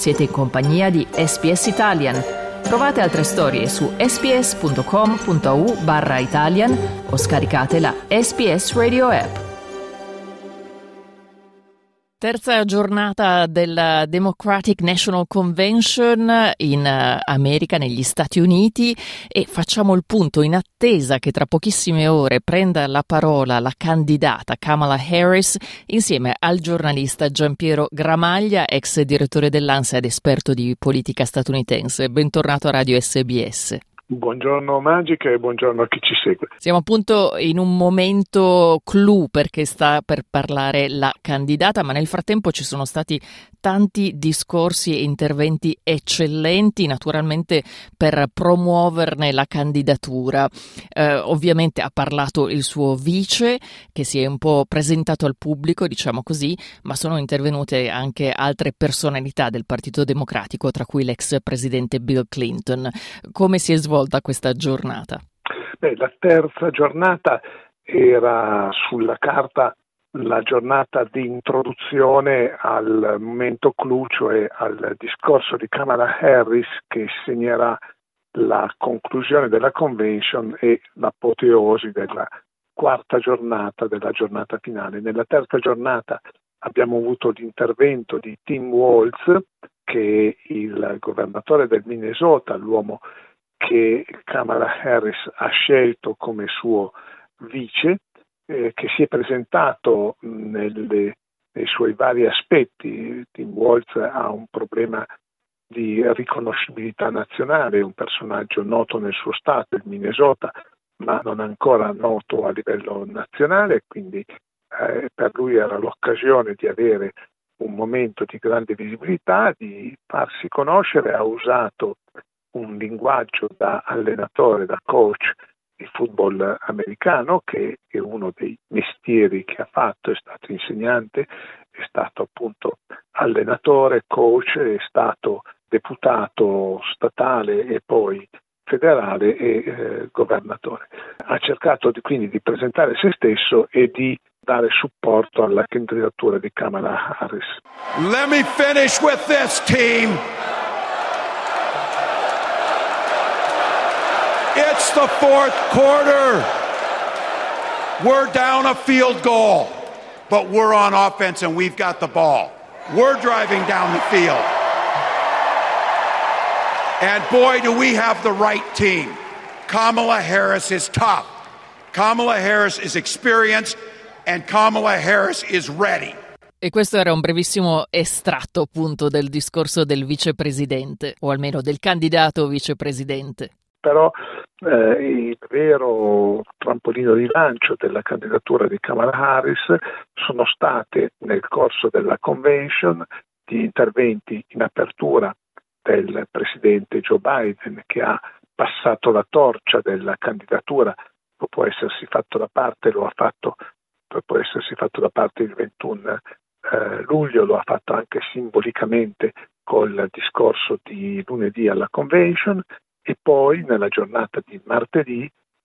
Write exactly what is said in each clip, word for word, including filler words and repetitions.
Siete in compagnia di S B S Italian. Trovate altre storie su sbs.com.au barra Italian o scaricate la S B S Radio app. Terza giornata della Democratic National Convention in America, negli Stati Uniti, e facciamo il punto in attesa che tra pochissime ore prenda la parola la candidata Kamala Harris insieme al giornalista Giampiero Gramaglia, ex direttore dell'ANSA ed esperto di politica statunitense. Bentornato a Radio S B S. Buongiorno Magica e buongiorno a chi ci segue. Siamo appunto in un momento clou perché sta per parlare la candidata, ma nel frattempo ci sono stati tanti discorsi e interventi eccellenti, naturalmente per promuoverne la candidatura. Eh, ovviamente ha parlato il suo vice, che si è un po' presentato al pubblico, diciamo così, ma sono intervenute anche altre personalità del Partito Democratico, tra cui l'ex presidente Bill Clinton. Come si è svolta questa giornata? Beh, la terza giornata era sulla carta la giornata di introduzione al momento clou, cioè al discorso di Kamala Harris, che segnerà la conclusione della convention e l'apoteosi della quarta giornata, della giornata finale. Nella terza giornata abbiamo avuto l'intervento di Tim Walz, che è il governatore del Minnesota, l'uomo che Kamala Harris ha scelto come suo vice, eh, che si è presentato nelle, nei suoi vari aspetti. Tim Walz ha un problema di riconoscibilità nazionale, è un personaggio noto nel suo stato, il Minnesota, ma non ancora noto a livello nazionale, quindi eh, per lui era l'occasione di avere un momento di grande visibilità, di farsi conoscere. Ha usato un linguaggio da allenatore, da coach di football americano, che è uno dei mestieri che ha fatto, è stato insegnante, è stato appunto allenatore, coach, è stato deputato statale e poi federale e eh, governatore. Ha cercato di, quindi di presentare se stesso e di dare supporto alla candidatura di Kamala Harris. Let me finish with this, team. It's the fourth quarter. We're down a field goal, but we're on offense and we've got the ball. We're driving down the field. And boy, do we have the right team. Kamala Harris is tough. Kamala Harris is experienced and Kamala Harris is ready. E questo era un brevissimo estratto appunto del discorso del vicepresidente, o almeno del candidato vicepresidente. Però eh, il vero trampolino di lancio della candidatura di Kamala Harris sono state, nel corso della convention, gli interventi in apertura del presidente Joe Biden, che ha passato la torcia della candidatura. Dopo essersi fatto da parte, lo ha fatto, dopo essersi fatto da parte il ventuno eh, luglio, lo ha fatto anche simbolicamente col discorso di lunedì alla convention. E poi nella giornata di martedì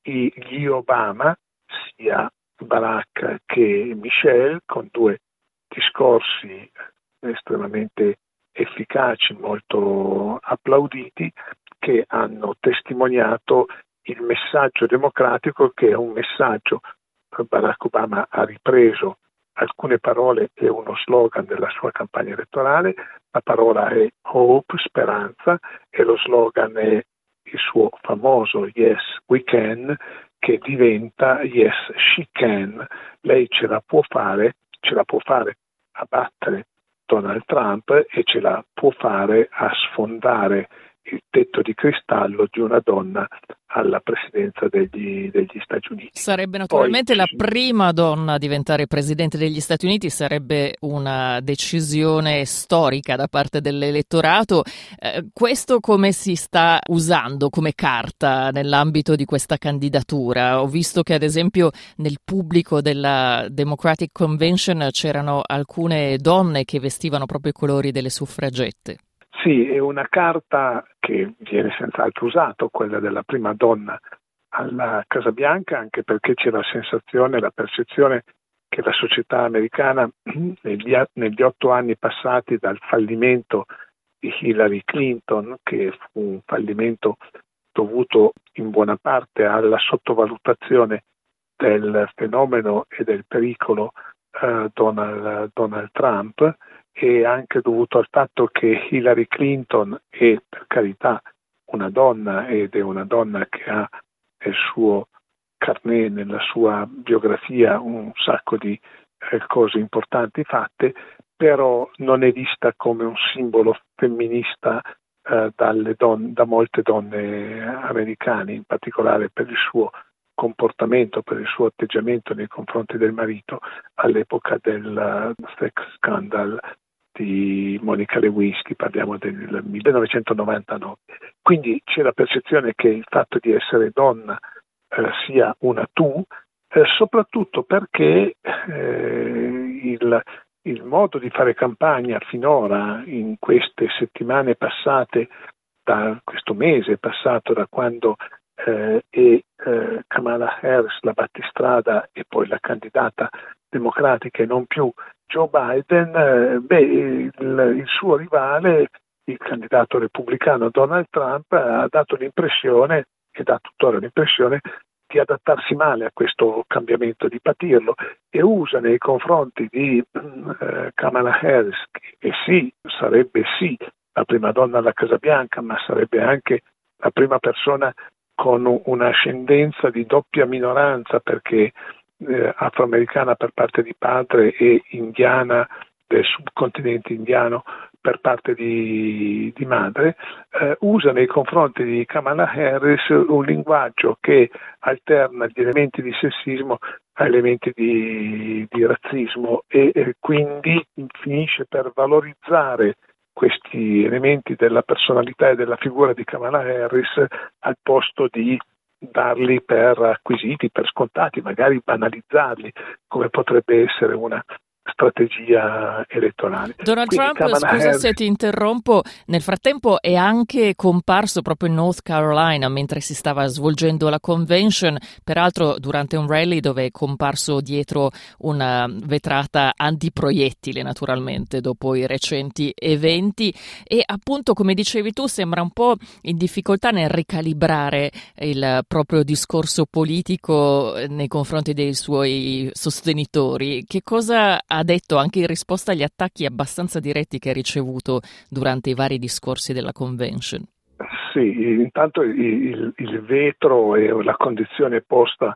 gli Obama, sia Barack che Michelle, con due discorsi estremamente efficaci, molto applauditi, che hanno testimoniato il messaggio democratico, che è un messaggio. Barack Obama ha ripreso alcune parole e uno slogan della sua campagna elettorale. La parola è hope, speranza, e lo slogan è il suo famoso Yes we can, che diventa Yes she can. Lei ce la può fare, ce la può fare a battere Donald Trump e ce la può fare a sfondare il tetto di cristallo di una donna alla presidenza degli, degli Stati Uniti. Sarebbe naturalmente Poi, la prima donna a diventare presidente degli Stati Uniti, sarebbe una decisione storica da parte dell'elettorato. Eh, questo come si sta usando come carta nell'ambito di questa candidatura? Ho visto che ad esempio nel pubblico della Democratic Convention c'erano alcune donne che vestivano proprio i colori delle suffragette. Sì, è una carta che viene senz'altro usata, quella della prima donna alla Casa Bianca, anche perché c'è la sensazione, la percezione che la società americana negli, negli otto anni passati dal fallimento di Hillary Clinton, che fu un fallimento dovuto in buona parte alla sottovalutazione del fenomeno e del pericolo eh, Donald, Donald Trump, e anche dovuto al fatto che Hillary Clinton è, per carità, una donna, ed è una donna che ha nel suo carnet, nella sua biografia, un sacco di eh, cose importanti fatte, però non è vista come un simbolo femminista eh, dalle don- da molte donne americane, in particolare per il suo comportamento, per il suo atteggiamento nei confronti del marito all'epoca del uh, sex scandal di Monica Lewinsky, parliamo del millenovecentonovantanove. Quindi c'è la percezione che il fatto di essere donna eh, sia una tu, eh, soprattutto perché eh, il, il modo di fare campagna finora, in queste settimane passate, da questo mese passato da quando eh, è eh, Kamala Harris la battistrada e poi la candidata democratica e non più Joe Biden, eh, beh, il, il suo rivale, il candidato repubblicano Donald Trump, ha dato l'impressione, e dà tuttora l'impressione, di adattarsi male a questo cambiamento, di patirlo, e usa nei confronti di eh, Kamala Harris, che sì, sarebbe sì la prima donna alla Casa Bianca, ma sarebbe anche la prima persona con un'ascendenza di doppia minoranza, perché eh, afroamericana per parte di padre e indiana del subcontinente indiano per parte di, di madre, eh, usa nei confronti di Kamala Harris un linguaggio che alterna gli elementi di sessismo a elementi di, di razzismo e eh, quindi finisce per valorizzare questi elementi della personalità e della figura di Kamala Harris al posto di darli per acquisiti, per scontati, magari banalizzarli, come potrebbe essere una strategia elettorale. Donald Quindi Trump, Kamala scusa Harris... se ti interrompo, nel frattempo è anche comparso proprio in North Carolina mentre si stava svolgendo la convention, peraltro durante un rally dove è comparso dietro una vetrata antiproiettile, naturalmente, dopo i recenti eventi, e appunto, come dicevi tu, sembra un po' in difficoltà nel ricalibrare il proprio discorso politico nei confronti dei suoi sostenitori. Che cosa ha detto anche in risposta agli attacchi abbastanza diretti che ha ricevuto durante i vari discorsi della convention? Sì, intanto il, il vetro e la condizione posta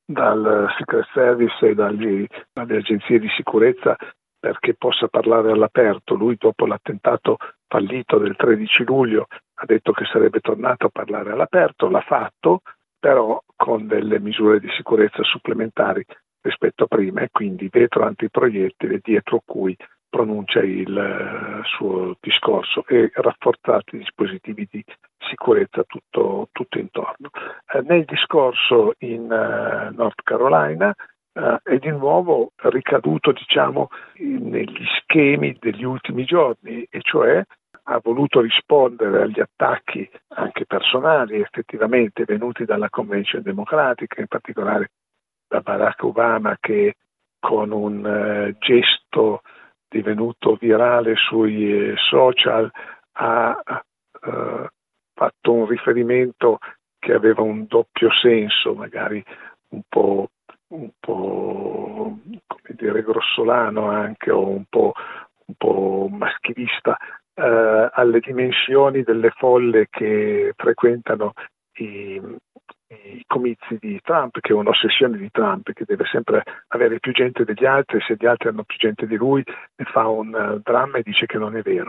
dal Secret Service e dagli, dalle agenzie di sicurezza perché possa parlare all'aperto. Lui, dopo l'attentato fallito del tredici luglio, ha detto che sarebbe tornato a parlare all'aperto, l'ha fatto, però con delle misure di sicurezza supplementari rispetto a prima, e quindi vetro antiproiettile dietro cui pronuncia il uh, suo discorso e rafforzati dispositivi di sicurezza tutto, tutto intorno. Eh, nel discorso in uh, North Carolina uh, è di nuovo ricaduto, diciamo, in, negli schemi degli ultimi giorni, e cioè ha voluto rispondere agli attacchi anche personali effettivamente venuti dalla Convention democratica, in particolare da Barack Obama, che con un uh, gesto divenuto virale sui eh, social ha uh, fatto un riferimento che aveva un doppio senso, magari un po', un po' come dire, grossolano anche, o un po', un po' maschilista, uh, alle dimensioni delle folle che frequentano i i comizi di Trump, che è un'ossessione di Trump, che deve sempre avere più gente degli altri, se gli altri hanno più gente di lui ne fa un uh, dramma e dice che non è vero.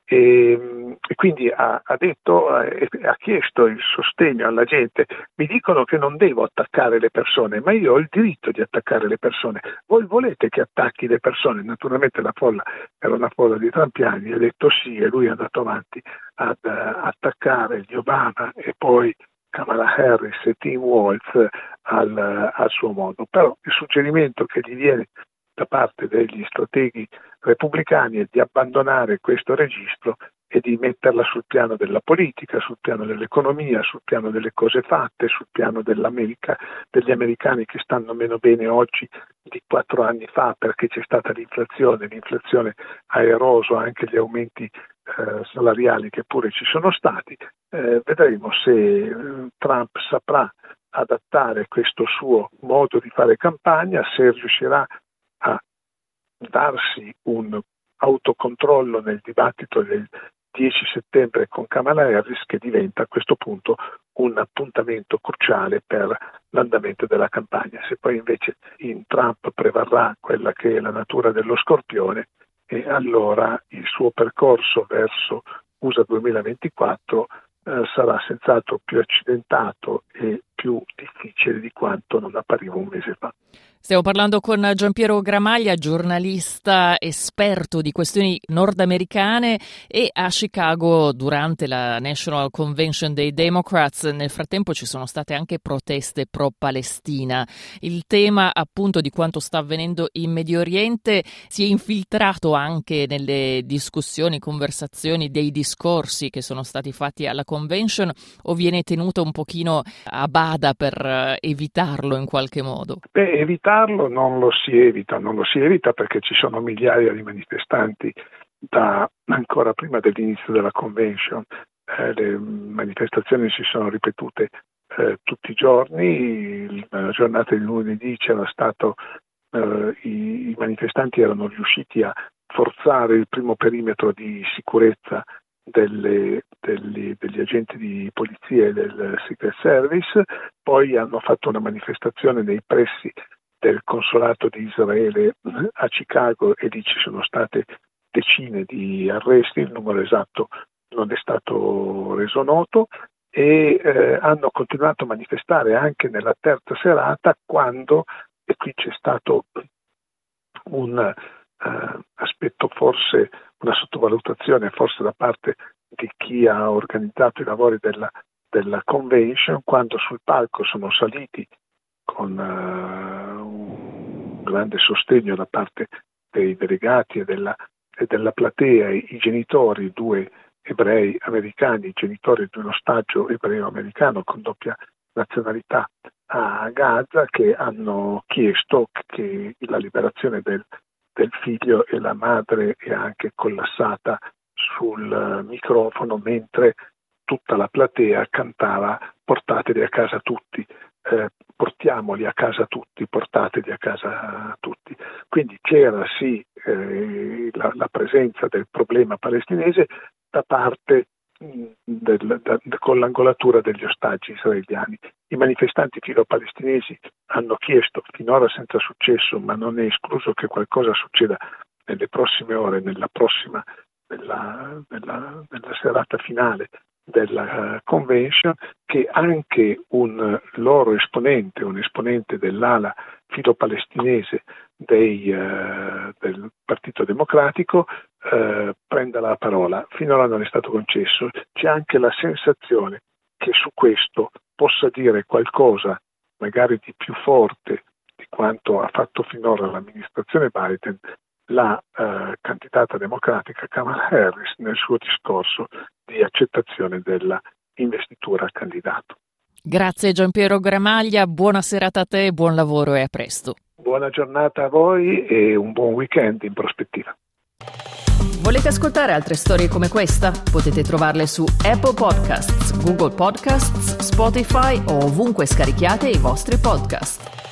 E, e quindi ha, ha detto, eh, ha chiesto il sostegno alla gente. Mi dicono che non devo attaccare le persone, ma io ho il diritto di attaccare le persone. Voi volete che attacchi le persone? Naturalmente la folla era una folla di trampiani, ha detto sì, e lui è andato avanti ad uh, attaccare gli Obama e poi Kamala Harris e Tim Walz al, al suo modo. Però il suggerimento che gli viene da parte degli strateghi repubblicani è di abbandonare questo registro e di metterla sul piano della politica, sul piano dell'economia, sul piano delle cose fatte, sul piano dell'America, degli americani che stanno meno bene oggi di quattro anni fa perché c'è stata l'inflazione, l'inflazione ha eroso anche gli aumenti eh, salariali che pure ci sono stati. Eh, vedremo se eh, Trump saprà adattare questo suo modo di fare campagna, se riuscirà a darsi un autocontrollo nel dibattito del dieci settembre con Kamala Harris, che diventa a questo punto un appuntamento cruciale per l'andamento della campagna. Se poi invece in Trump prevarrà quella che è la natura dello scorpione, e allora il suo percorso verso U S A duemilaventiquattro eh, sarà senz'altro più accidentato e più difficile di quanto non appariva un mese fa. Stiamo parlando con Giampiero Gramaglia, giornalista esperto di questioni nordamericane e a Chicago durante la National Convention dei Democrats. Nel frattempo ci sono state anche proteste pro-Palestina. Il tema appunto di quanto sta avvenendo in Medio Oriente si è infiltrato anche nelle discussioni, conversazioni, dei discorsi che sono stati fatti alla convention, o viene tenuto un pochino a bada per evitarlo in qualche modo? Beh, evitarlo non lo si evita, non lo si evita perché ci sono migliaia di manifestanti da ancora prima dell'inizio della convention. Eh, le manifestazioni si sono ripetute eh, tutti i giorni. La giornata di lunedì c'era stato, eh, i, i manifestanti erano riusciti a forzare il primo perimetro di sicurezza Delle, degli, degli agenti di polizia e del Secret Service, poi hanno fatto una manifestazione nei pressi del consolato di Israele a Chicago e lì ci sono state decine di arresti, il numero esatto non è stato reso noto, e eh, hanno continuato a manifestare anche nella terza serata, quando, e qui c'è stato un eh, aspetto forse, una sottovalutazione forse da parte di chi ha organizzato i lavori della, della convention, quando sul palco sono saliti con uh, un grande sostegno da parte dei delegati e della, e della platea i genitori, due ebrei americani, i genitori di un ostaggio ebreo-americano con doppia nazionalità a Gaza, che hanno chiesto che la liberazione del del figlio, e la madre è anche collassata sul microfono mentre tutta la platea cantava "portateli a casa tutti", eh, portiamoli a casa tutti, portateli a casa tutti. Quindi c'era sì eh, la, la presenza del problema palestinese da parte Del, da, con l'angolatura degli ostaggi israeliani. I manifestanti filo-palestinesi hanno chiesto, finora senza successo, ma non è escluso che qualcosa succeda nelle prossime ore, nella prossima, nella, nella, nella serata finale della convention, che anche un loro esponente, un esponente dell'ala filo-palestinese dei, uh, del Partito Democratico uh, prenda la parola. Finora non è stato concesso. C'è anche la sensazione che su questo possa dire qualcosa magari di più forte di quanto ha fatto finora l'amministrazione Biden la uh, candidata democratica Kamala Harris nel suo discorso di accettazione della investitura al candidato. Grazie Giampiero Gramaglia, buona serata a te, buon lavoro e a presto. Buona giornata a voi e un buon weekend in prospettiva. Volete ascoltare altre storie come questa? Potete trovarle su Apple Podcasts, Google Podcasts, Spotify o ovunque scarichiate i vostri podcast.